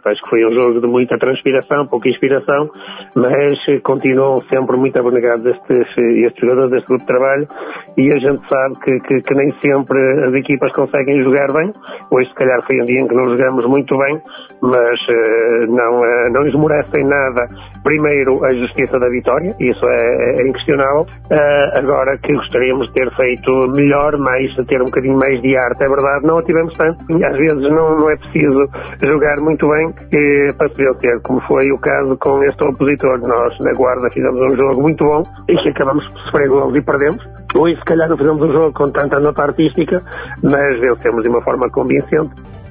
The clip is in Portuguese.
Acho que foi um jogo de muita transpiração, pouca inspiração, mas continuam sempre muito abnegados estes jogadores deste grupo de trabalho, e a gente sabe que nem sempre as equipas conseguem jogar bem. Hoje se calhar foi um dia em que não jogamos muito bem, mas não esmorecem nada. Primeiro, a justiça da vitória, isso é inquestionável. Agora que gostaríamos de ter feito melhor, de ter um bocadinho mais de arte, é verdade, não a tivemos tanto. Às vezes não é preciso jogar muito bem para se vencer, como foi o caso com este opositor. Nós, na Guarda, fizemos um jogo muito bom e que acabamos por sofrer golos e perdemos. Hoje, se calhar, não fizemos um jogo com tanta nota artística, mas vencemos de uma forma convincente.